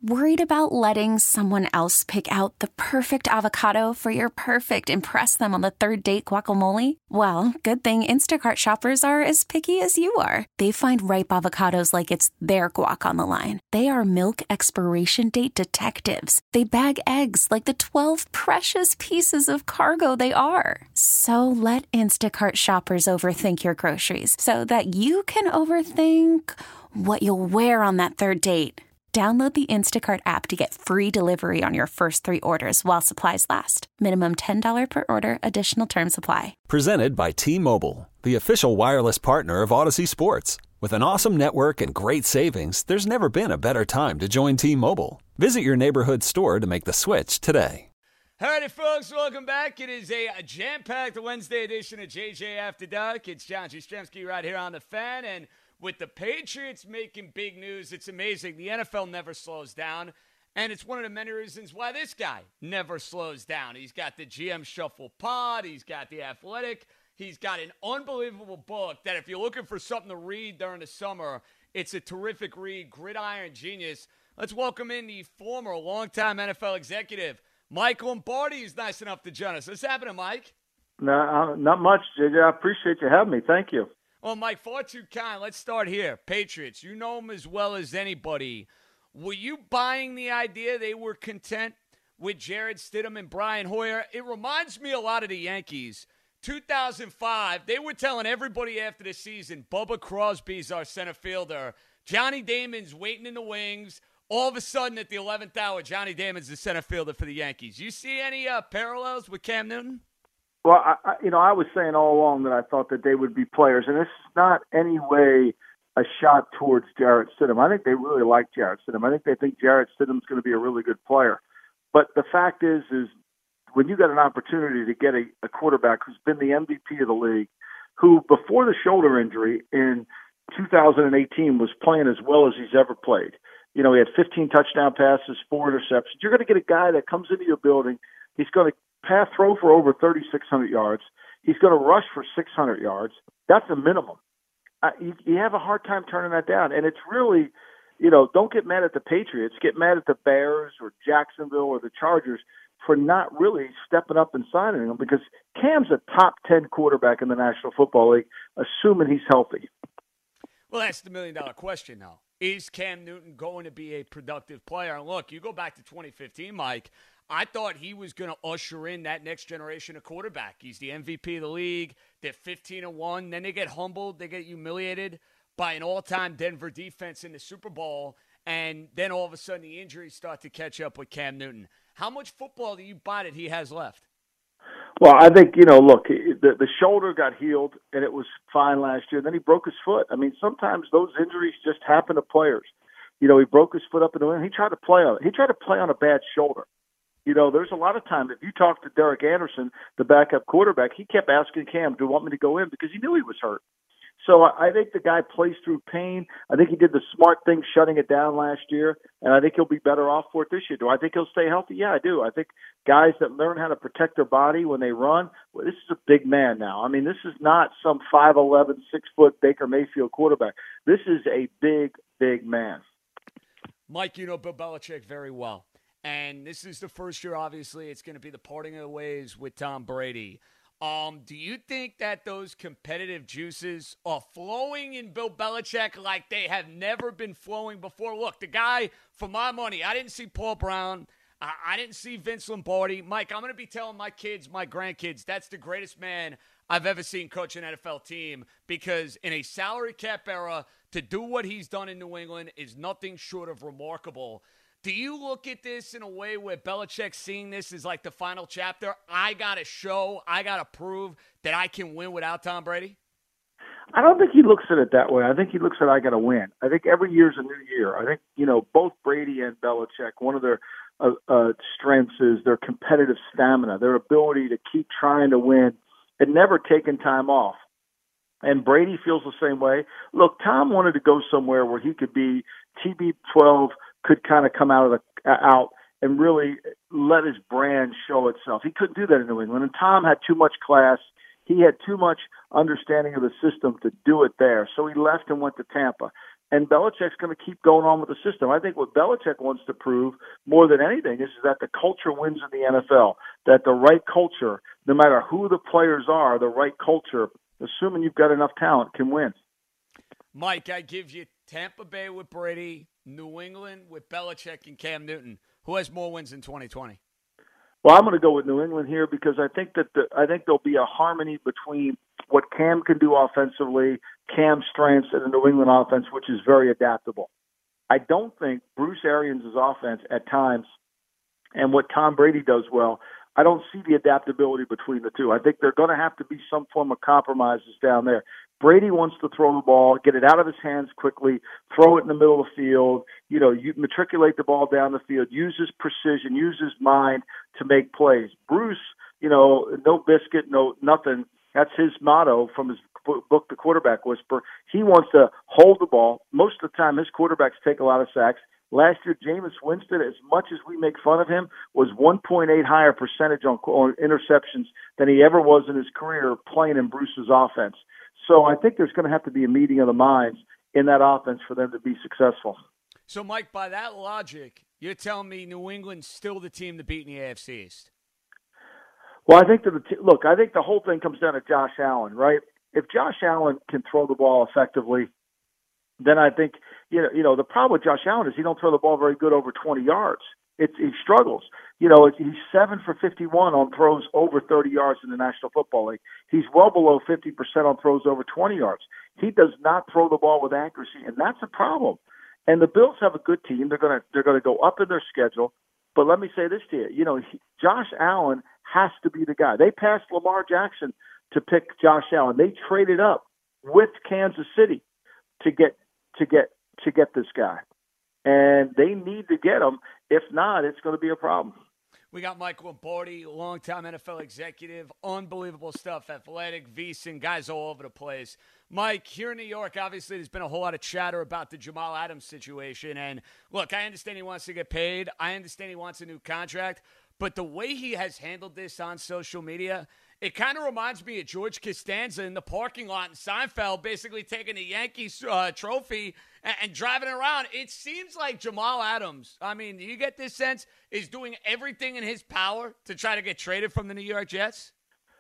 Worried about letting someone else pick out the perfect avocado for your perfect impress them on the third date guacamole? Well, good thing Instacart shoppers are as picky as you are. They find ripe avocados like it's their guac on the line. They are milk expiration date detectives. They bag eggs like the 12 precious pieces of cargo they are. So let Instacart shoppers overthink your groceries so that you can overthink what you'll wear on that third date. Download the Instacart app to get free delivery on your first 3 orders while supplies last. Minimum $10 per order. Additional terms apply. Presented by T-Mobile, the official wireless partner of Odyssey Sports. With an awesome network and great savings, there's never been a better time to join T-Mobile. Visit your neighborhood store to make the switch today. Alrighty, folks, welcome back. It is a jam-packed Wednesday edition of JJ After Dark. It's John Jastrzemski right here on The Fan, and with the Patriots making big news, it's amazing. The NFL never slows down, and it's one of the many reasons why this guy never slows down. He's got the GM Shuffle pod. He's got The Athletic. He's got an unbelievable book that if you're looking for something to read during the summer, it's a terrific read, Gridiron Genius. Let's welcome in the former longtime NFL executive, Mike Lombardi is nice enough to join us. What's happening, Mike? No, not much, JJ. I appreciate you having me. Thank you. Well, Mike, far too kind. Let's start here. Patriots, you know them as well as anybody. Were you buying the idea they were content with Jarrett Stidham and Brian Hoyer? It reminds me a lot of the Yankees. 2005, they were telling everybody after the season, Bubba Crosby's our center fielder. Johnny Damon's waiting in the wings. All of a sudden, at the 11th hour, Johnny Damon's the center fielder for the Yankees. You see any parallels with Cam Newton? Well, I was saying all along that I thought that they would be players, and this is not any way a shot towards Jarrett Stidham. I think they really like Jarrett Stidham. I think they think Jarrett Stidham's going to be a really good player. But the fact is when you got an opportunity to get a quarterback who's been the MVP of the league, who before the shoulder injury in 2018 was playing as well as he's ever played. You know, he had 15 touchdown passes, 4 interceptions. You're going to get a guy that comes into your building. He's going to throw for over 3,600 yards. He's going to rush for 600 yards. That's a minimum. You have a hard time turning that down. And it's really, don't get mad at the Patriots. Get mad at the Bears or Jacksonville or the Chargers for not really stepping up and signing him, because Cam's a top 10 quarterback in the National Football League, assuming he's healthy. Well, that's the million-dollar question now. Is Cam Newton going to be a productive player? And look, you go back to 2015, Mike, I thought he was going to usher in that next generation of quarterback. He's the MVP of the league. They're 15-1. Then they get humbled. They get humiliated by an all-time Denver defense in the Super Bowl. And then all of a sudden the injuries start to catch up with Cam Newton. How much football do you buy that he has left? Well, I think, look, the shoulder got healed, and it was fine last year. Then he broke his foot. I mean, sometimes those injuries just happen to players. He broke his foot up in the wind. He tried to play on it. He tried to play on a bad shoulder. There's a lot of time. If you talk to Derek Anderson, the backup quarterback, he kept asking Cam, do you want me to go in? Because he knew he was hurt. So I think the guy plays through pain. I think he did the smart thing shutting it down last year, and I think he'll be better off for it this year. Do I think he'll stay healthy? Yeah, I do. I think guys that learn how to protect their body when they run, well, this is a big man now. I mean, this is not some 5'11", 6-foot Baker Mayfield quarterback. This is a big, big man. Mike, you know Bill Belichick very well. And this is the first year, obviously, it's going to be the parting of the ways with Tom Brady. Do you think that those competitive juices are flowing in Bill Belichick like they have never been flowing before? Look, the guy, for my money, I didn't see Paul Brown. I didn't see Vince Lombardi. Mike, I'm going to be telling my kids, my grandkids, that's the greatest man I've ever seen coach an NFL team, because in a salary cap era, to do what he's done in New England is nothing short of remarkable. Do you look at this in a way where Belichick's seeing this as like the final chapter? I got to show, I got to prove that I can win without Tom Brady? I don't think he looks at it that way. I think he looks at I got to win. I think every year's a new year. I think, both Brady and Belichick, one of their strengths is their competitive stamina, their ability to keep trying to win and never taking time off. And Brady feels the same way. Look, Tom wanted to go somewhere where he could be TB12, could kind of come out and really let his brand show itself. He couldn't do that in New England. And Tom had too much class. He had too much understanding of the system to do it there. So he left and went to Tampa. And Belichick's going to keep going on with the system. I think what Belichick wants to prove more than anything is that the culture wins in the NFL, that the right culture, no matter who the players are, the right culture, assuming you've got enough talent, can win. Mike, I give you Tampa Bay with Brady, New England with Belichick and Cam Newton. Who has more wins in 2020? Well, I'm going to go with New England here because I think there'll be a harmony between what Cam can do offensively, Cam's strengths, and the New England offense, which is very adaptable. I don't think Bruce Arians' offense at times and what Tom Brady does well, I don't see the adaptability between the two. I think they're going to have to be some form of compromises down there. Brady wants to throw the ball, get it out of his hands quickly, throw it in the middle of the field, you matriculate the ball down the field, use his precision, use his mind to make plays. Bruce, no biscuit, no nothing. That's his motto from his book, The Quarterback Whisperer. He wants to hold the ball. Most of the time, his quarterbacks take a lot of sacks. Last year, Jameis Winston, as much as we make fun of him, was 1.8 higher percentage on interceptions than he ever was in his career playing in Bruce's offense. So I think there's going to have to be a meeting of the minds in that offense for them to be successful. So, Mike, by that logic, you're telling me New England's still the team to beat in the AFC East? Well, I think I think the whole thing comes down to Josh Allen, right? If Josh Allen can throw the ball effectively, then I think, the problem with Josh Allen is he don't throw the ball very good over 20 yards. He struggles. He's 7 for 51 on throws over 30 yards in the National Football League. He's well below 50% on throws over 20 yards. He does not throw the ball with accuracy, and that's a problem. And the Bills have a good team. They're going to go up in their schedule. But let me say this to you. Josh Allen has to be the guy. They passed Lamar Jackson to pick Josh Allen. They traded up with Kansas City to get this guy. And they need to get him. If not, it's going to be a problem. We got Mike Lombardi, longtime NFL executive, unbelievable stuff, athletic, VSiN, guys all over the place. Mike, here in New York, obviously there's been a whole lot of chatter about the Jamal Adams situation. And look, I understand he wants to get paid. I understand he wants a new contract. But the way he has handled this on social media, it kind of reminds me of George Costanza in the parking lot in Seinfeld, basically taking the Yankees trophy and driving around. It seems like Jamal Adams, do you get this sense, is doing everything in his power to try to get traded from the New York Jets?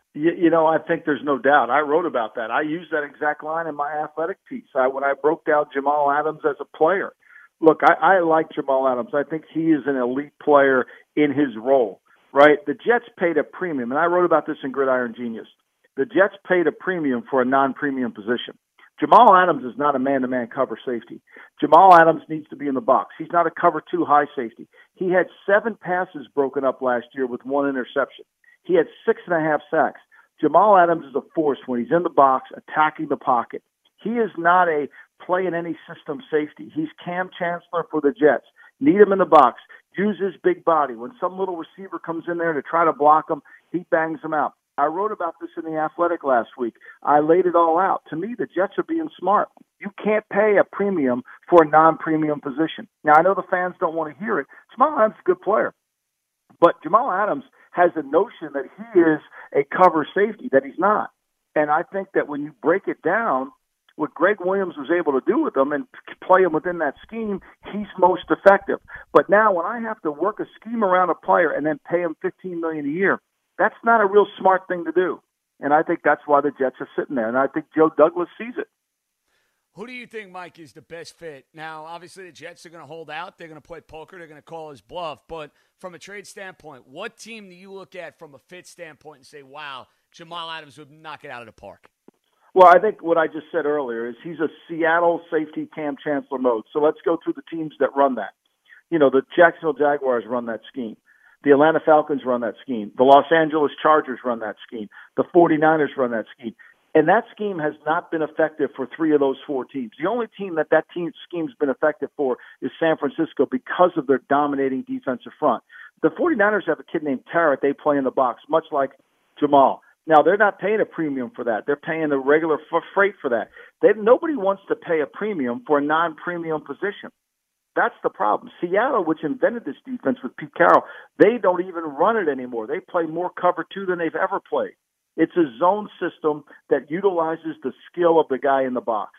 I think there's no doubt. I wrote about that. I used that exact line in my athletic piece when I broke down Jamal Adams as a player. Look, I like Jamal Adams. I think he is an elite player in his role, right? The Jets paid a premium, and I wrote about this in Gridiron Genius. The Jets paid a premium for a non-premium position. Jamal Adams is not a man-to-man cover safety. Jamal Adams needs to be in the box. He's not a cover 2 high safety. He had 7 passes broken up last year with 1 interception. He had 6.5 sacks. Jamal Adams is a force when he's in the box, attacking the pocket. He is not a play in any system safety. He's Cam Chancellor for the Jets. Need him in the box. Use his big body. When some little receiver comes in there to try to block him, he bangs him out. I wrote about this in The Athletic last week. I laid it all out. To me, the Jets are being smart. You can't pay a premium for a non-premium position. Now, I know the fans don't want to hear it. Jamal Adams is a good player. But Jamal Adams has a notion that he is a cover safety, that he's not. And I think that when you break it down, what Greg Williams was able to do with him and play him within that scheme, he's most effective. But now when I have to work a scheme around a player and then pay him $15 million a year, that's not a real smart thing to do. And I think that's why the Jets are sitting there. And I think Joe Douglas sees it. Who do you think, Mike, is the best fit? Now, obviously, the Jets are going to hold out. They're going to play poker. They're going to call his bluff. But from a trade standpoint, what team do you look at from a fit standpoint and say, wow, Jamal Adams would knock it out of the park? Well, I think what I just said earlier is he's a Seattle safety Cam Chancellor mode. So let's go through the teams that run that. The Jacksonville Jaguars run that scheme. The Atlanta Falcons run that scheme. The Los Angeles Chargers run that scheme. The 49ers run that scheme. And that scheme has not been effective for 3 of those 4 teams. The only team that scheme's been effective for is San Francisco because of their dominating defensive front. The 49ers have a kid named Tarrant they play in the box, much like Jamal. Now, they're not paying a premium for that. They're paying the regular freight for that. Nobody wants to pay a premium for a non-premium position. That's the problem. Seattle, which invented this defense with Pete Carroll, they don't even run it anymore. They play more cover 2 than they've ever played. It's a zone system that utilizes the skill of the guy in the box.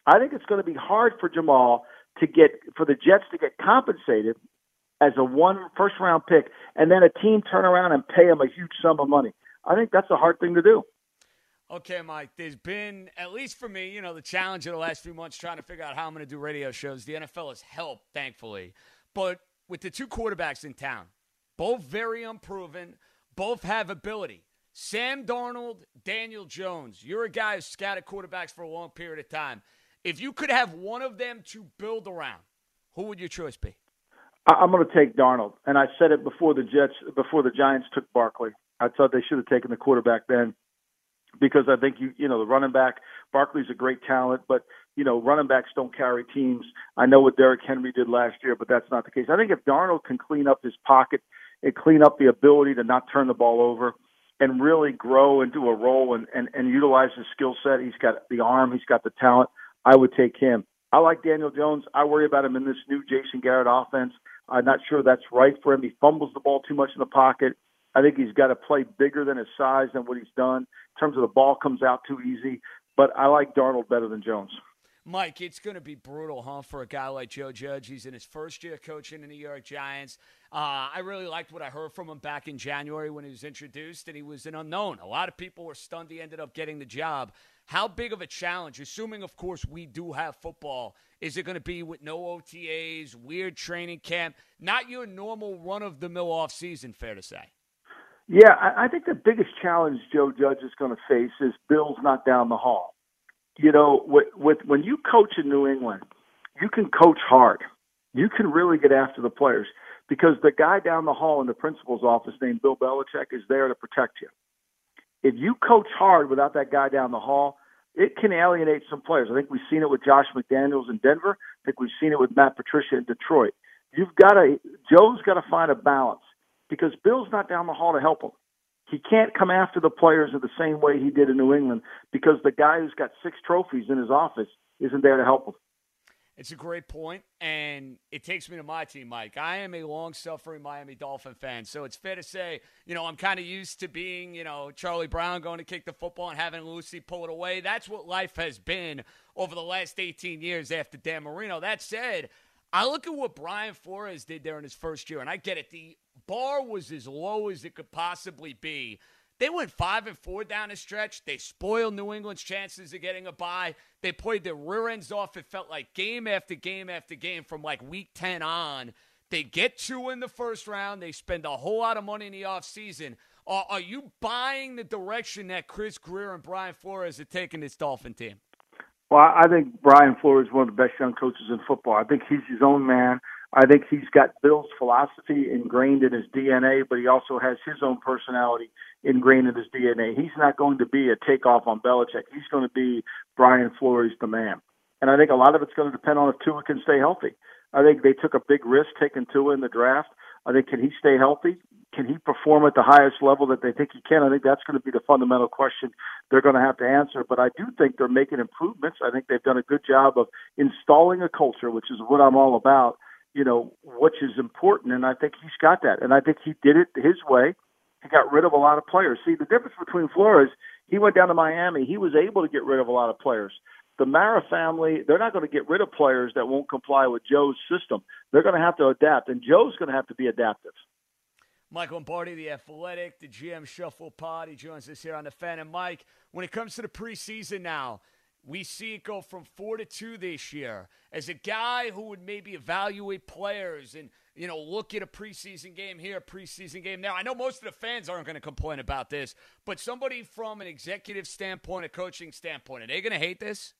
I think it's going to be hard for Jamal for the Jets to get compensated as a first round pick, and then a team turn around and pay him a huge sum of money. I think that's a hard thing to do. Okay, Mike, there's been, at least for me, the challenge of the last few months trying to figure out how I'm going to do radio shows. The NFL has helped, thankfully. But with the two quarterbacks in town, both very unproven, both have ability. Sam Darnold, Daniel Jones. You're a guy who's scouted quarterbacks for a long period of time. If you could have one of them to build around, who would your choice be? I'm going to take Darnold, and I said it before the Giants took Barkley. I thought they should have taken the quarterback then, because I think the running back, Barkley's a great talent, but running backs don't carry teams. I know what Derrick Henry did last year, but that's not the case. I think if Darnold can clean up his pocket and clean up the ability to not turn the ball over and really grow into a role and utilize his skill set, he's got the arm, he's got the talent, I would take him. I like Daniel Jones. I worry about him in this new Jason Garrett offense. I'm not sure that's right for him. He fumbles the ball too much in the pocket. I think he's got to play bigger than his size than what he's done in terms of the ball comes out too easy. But I like Darnold better than Jones. Mike, it's going to be brutal, for a guy like Joe Judge. He's in his first year coaching the New York Giants. I really liked what I heard from him back in January when he was introduced, and he was an unknown. A lot of people were stunned he ended up getting the job. How big of a challenge, assuming, of course, we do have football, is it going to be with no OTAs, weird training camp, not your normal run-of-the-mill offseason, fair to say? Yeah, I think the biggest challenge Joe Judge is going to face is Bill's not down the hall. When you coach in New England, you can coach hard. You can really get after the players because the guy down the hall in the principal's office named Bill Belichick is there to protect you. If you coach hard without that guy down the hall, it can alienate some players. I think we've seen it with Josh McDaniels in Denver. I think we've seen it with Matt Patricia in Detroit. Joe's got to find a balance because Bill's not down the hall to help him. He can't come after the players in the same way he did in New England because the guy who's got 6 trophies in his office isn't there to help him. It's a great point, and it takes me to my team, Mike. I am a long-suffering Miami Dolphin fan, so it's fair to say, I'm kind of used to being, Charlie Brown going to kick the football and having Lucy pull it away. That's what life has been over the last 18 years after Dan Marino. That said, I look at what Brian Flores did there in his first year, and I get it. The bar was as low as it could possibly be. They went 5-4 down the stretch. They spoiled New England's chances of getting a bye. They played their rear ends off. It felt like game after game after game from like week 10 on. They get 2 in the first round. They spend a whole lot of money in the offseason. Are you buying the direction that Chris Greer and Brian Flores are taking this Dolphin team? Well, I think Brian Flores is one of the best young coaches in football. I think he's his own man. I think he's got Bill's philosophy ingrained in his DNA, but he also has his own personality ingrained in his DNA. He's not going to be a takeoff on Belichick. He's going to be Brian Flores, the man. And I think a lot of it's going to depend on if Tua can stay healthy. I think they took a big risk taking Tua in the draft. I think, can he stay healthy? Can he perform at the highest level that they think he can? I think that's going to be the fundamental question they're going to have to answer. But I do think they're making improvements. I think they've done a good job of installing a culture, which is what I'm all about, which is important. And I think he's got that. And I think he did it his way. He got rid of a lot of players. See, the difference between Flores, he went down to Miami. He was able to get rid of a lot of players. The Mara family, they're not going to get rid of players that won't comply with Joe's system. They're going to have to adapt, and Joe's going to have to be adaptive. Mike Lombardi, The Athletic, the GM Shuffle Pod. He joins us here on The Fan. And, Mike, when it comes to the preseason now, we see it go from 4-2 this year. As a guy who would maybe evaluate players and, look at a preseason game here, a preseason game now. I know most of the fans aren't going to complain about this, but somebody from an executive standpoint, a coaching standpoint, are they going to hate this?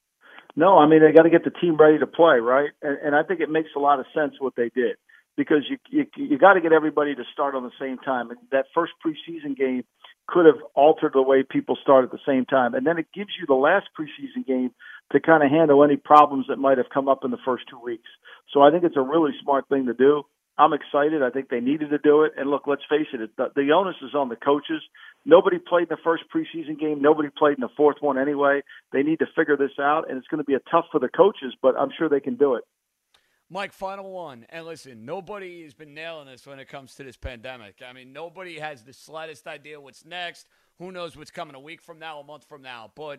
No, I mean, they got to get the team ready to play, right? And I think it makes a lot of sense what they did because you got to get everybody to start on the same time. And that first preseason game could have altered the way people start at the same time. And then it gives you the last preseason game to kind of handle any problems that might have come up in the first 2 weeks. So I think it's a really smart thing to do. I'm excited. I think they needed to do it. And look, let's face it, the onus is on the coaches. Nobody played in the first preseason game. Nobody played in the fourth one anyway. They need to figure this out, and it's going to be tough for the coaches, but I'm sure they can do it. Mike, final one. And listen, nobody has been nailing this when it comes to this pandemic. I mean, nobody has the slightest idea what's next. Who knows what's coming a week from now, a month from now. But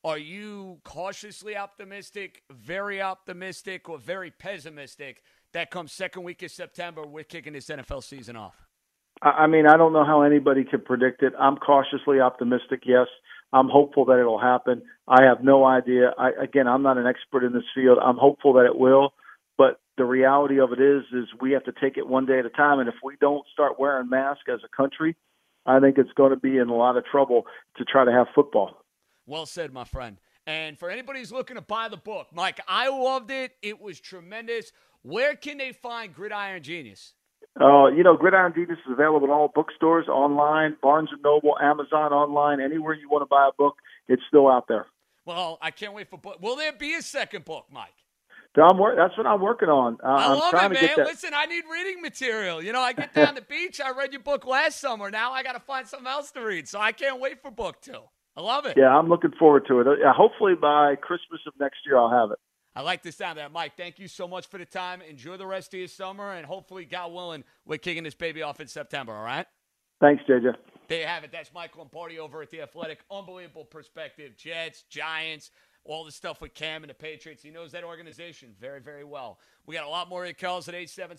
Are you cautiously optimistic, very optimistic, or very pessimistic that comes second week of September, we're kicking this NFL season off? I mean, I don't know how anybody could predict it. I'm cautiously optimistic, yes. I'm hopeful that it'll happen. I have no idea. Again, I'm not an expert in this field. I'm hopeful that it will. But the reality of it is we have to take it one day at a time. And if we don't start wearing masks as a country, I think it's going to be in a lot of trouble to try to have football. Well said, my friend. And for anybody who's looking to buy the book, Mike, I loved it. It was tremendous. Where can they find Gridiron Genius? Gridiron Genius is available in all bookstores, online, Barnes & Noble, Amazon online, anywhere you want to buy a book, it's still out there. Well, I can't wait for book. Will there be a second book, Mike? That's what I'm working on. I love it, man. Listen, I need reading material. I get down the beach. I read your book last summer. Now I got to find something else to read. So I can't wait for book 2. I love it. Yeah, I'm looking forward to it. Hopefully by Christmas of next year I'll have it. I like the sound of that. Mike, thank you so much for the time. Enjoy the rest of your summer, and hopefully, God willing, we're kicking this baby off in September, all right? Thanks, JJ. There you have it. That's Mike Lombardi over at The Athletic. Unbelievable perspective. Jets, Giants, all the stuff with Cam and the Patriots. He knows that organization very, very well. We got a lot more calls at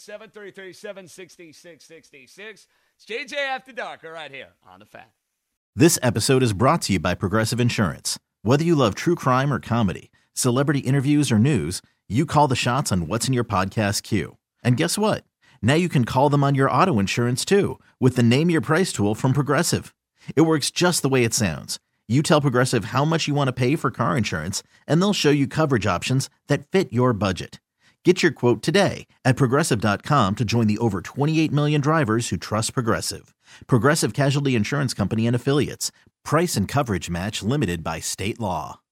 877-337-6666. It's JJ After Dark right here on The Fan. This episode is brought to you by Progressive Insurance. Whether you love true crime or comedy, celebrity interviews or news, you call the shots on what's in your podcast queue. And guess what? Now you can call them on your auto insurance too with the Name Your Price tool from Progressive. It works just the way it sounds. You tell Progressive how much you want to pay for car insurance, and they'll show you coverage options that fit your budget. Get your quote today at Progressive.com to join the over 28 million drivers who trust Progressive. Progressive Casualty Insurance Company and Affiliates. Price and coverage match limited by state law.